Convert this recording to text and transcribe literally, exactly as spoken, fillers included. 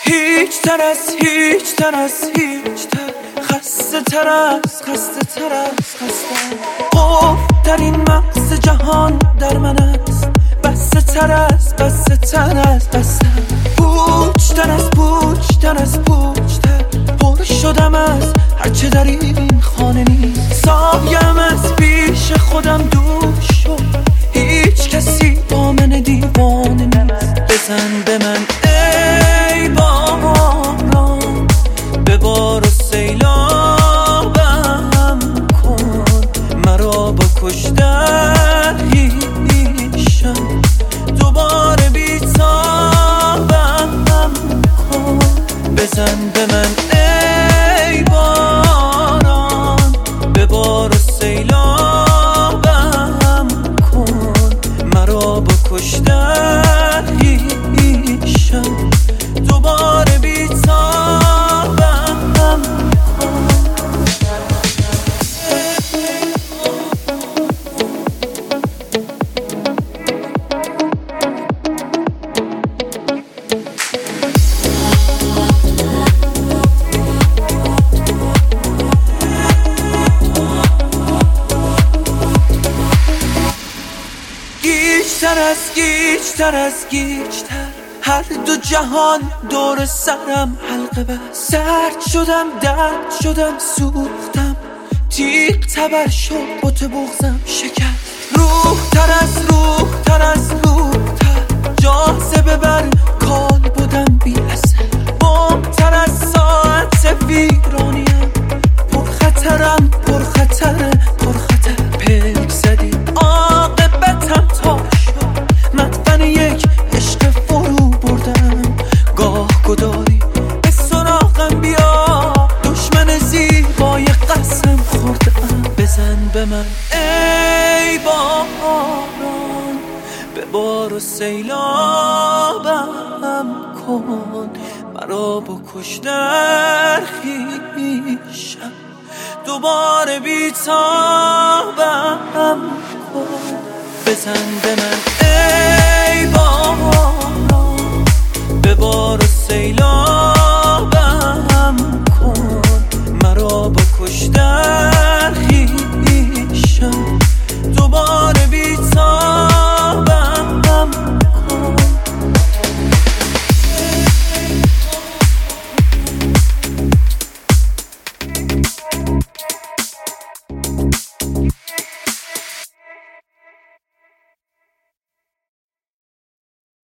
هیچ تر از هیچ تر از هیچ تر خسته تر از خسته تر از خسته خوف در این مغز جهان در من است بسته تر از بسته تر از بسته پوچ تر از پوچ تر از پوچ تر پر شدم از هرچه در این خانه نیست سایم از پیش خودم دور شد هیچ کسی با من دیوانه نیست بزن به من ای باران ببار و سیلابم کن مرا با کشتن هیشم دوباره بیتابم کن بزن به من ای باران ببار و سیلابم کن مرا با کشتن هیشم دوباره بیتابم کن گیجتر از گیجتر از گیجتر هر دو جهان دور سرم حلقه بست سرد شدم درد شدم سوختم تیغ تبر شد بت بغزم شکست روح تر از روح تر از روح تر جاذبه بر کال بودم بی اثر بم تر از ساعت ویرانیم پر خطرم پر خطر پر خطر پلک زدی عاقبتم تا شد مدفن یک عشق فرو بردم گاه گداری به سراغم بیا دشمن زیبای قسم خوردم بزن به من ای باران ببار و سیلابم کن مرا با کشتن خویشم دوباره بیتابم کن بزن به من ای